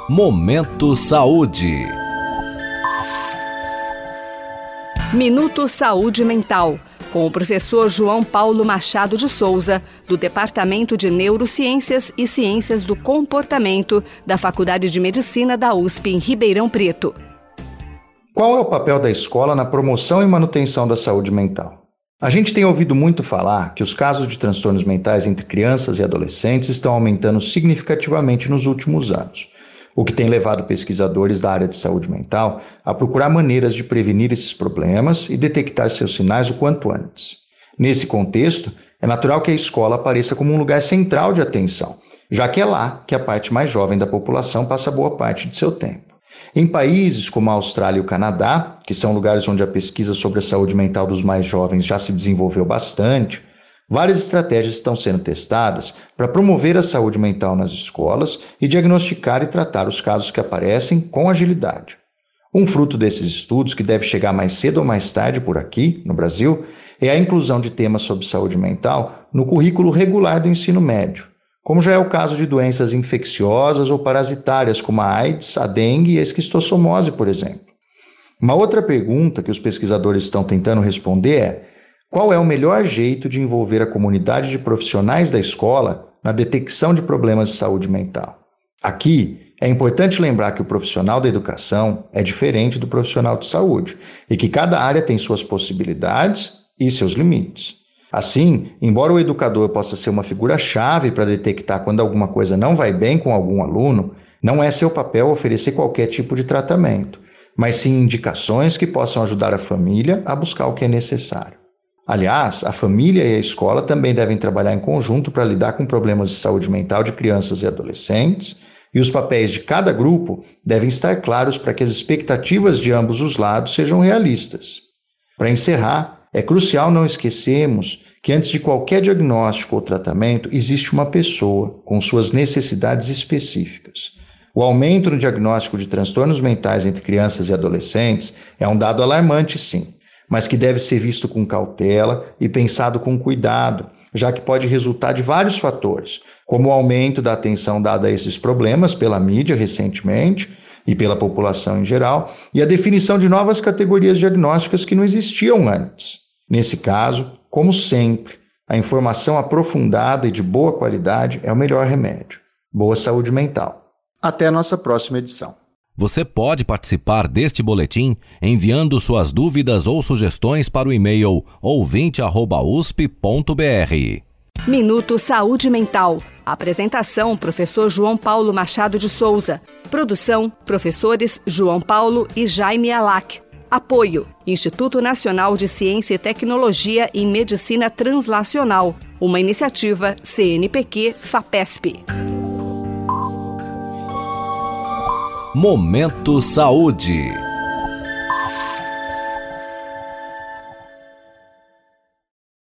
Momento Saúde. Minuto Saúde Mental, com o professor João Paulo Machado de Souza, do Departamento de Neurociências e Ciências do Comportamento da Faculdade de Medicina da USP, em Ribeirão Preto. Qual é o papel da escola na promoção e manutenção da saúde mental? A gente tem ouvido muito falar que os casos de transtornos mentais entre crianças e adolescentes estão aumentando significativamente nos últimos anos, o que tem levado pesquisadores da área de saúde mental a procurar maneiras de prevenir esses problemas e detectar seus sinais o quanto antes. Nesse contexto, é natural que a escola apareça como um lugar central de atenção, já que é lá que a parte mais jovem da população passa boa parte de seu tempo. Em países como a Austrália e o Canadá, que são lugares onde a pesquisa sobre a saúde mental dos mais jovens já se desenvolveu bastante, várias estratégias estão sendo testadas para promover a saúde mental nas escolas e diagnosticar e tratar os casos que aparecem com agilidade. Um fruto desses estudos, que deve chegar mais cedo ou mais tarde por aqui, no Brasil, é a inclusão de temas sobre saúde mental no currículo regular do ensino médio, como já é o caso de doenças infecciosas ou parasitárias como a AIDS, a dengue e a esquistossomose, por exemplo. Uma outra pergunta que os pesquisadores estão tentando responder é: qual é o melhor jeito de envolver a comunidade de profissionais da escola na detecção de problemas de saúde mental? Aqui, é importante lembrar que o profissional da educação é diferente do profissional de saúde e que cada área tem suas possibilidades e seus limites. Assim, embora o educador possa ser uma figura-chave para detectar quando alguma coisa não vai bem com algum aluno, não é seu papel oferecer qualquer tipo de tratamento, mas sim indicações que possam ajudar a família a buscar o que é necessário. Aliás, a família e a escola também devem trabalhar em conjunto para lidar com problemas de saúde mental de crianças e adolescentes, e os papéis de cada grupo devem estar claros para que as expectativas de ambos os lados sejam realistas. Para encerrar, é crucial não esquecermos que antes de qualquer diagnóstico ou tratamento existe uma pessoa com suas necessidades específicas. O aumento no diagnóstico de transtornos mentais entre crianças e adolescentes é um dado alarmante, sim, mas que deve ser visto com cautela e pensado com cuidado, já que pode resultar de vários fatores, como o aumento da atenção dada a esses problemas pela mídia recentemente e pela população em geral, e a definição de novas categorias diagnósticas que não existiam antes. Nesse caso, como sempre, a informação aprofundada e de boa qualidade é o melhor remédio. Boa saúde mental. Até a nossa próxima edição. Você pode participar deste boletim enviando suas dúvidas ou sugestões para o e-mail ouvinte@usp.br. Minuto Saúde Mental. Apresentação: professor João Paulo Machado de Souza. Produção: professores João Paulo e Jaime Alac. Apoio: Instituto Nacional de Ciência e Tecnologia em Medicina Translacional. Uma iniciativa CNPq-FAPESP. Momento Saúde.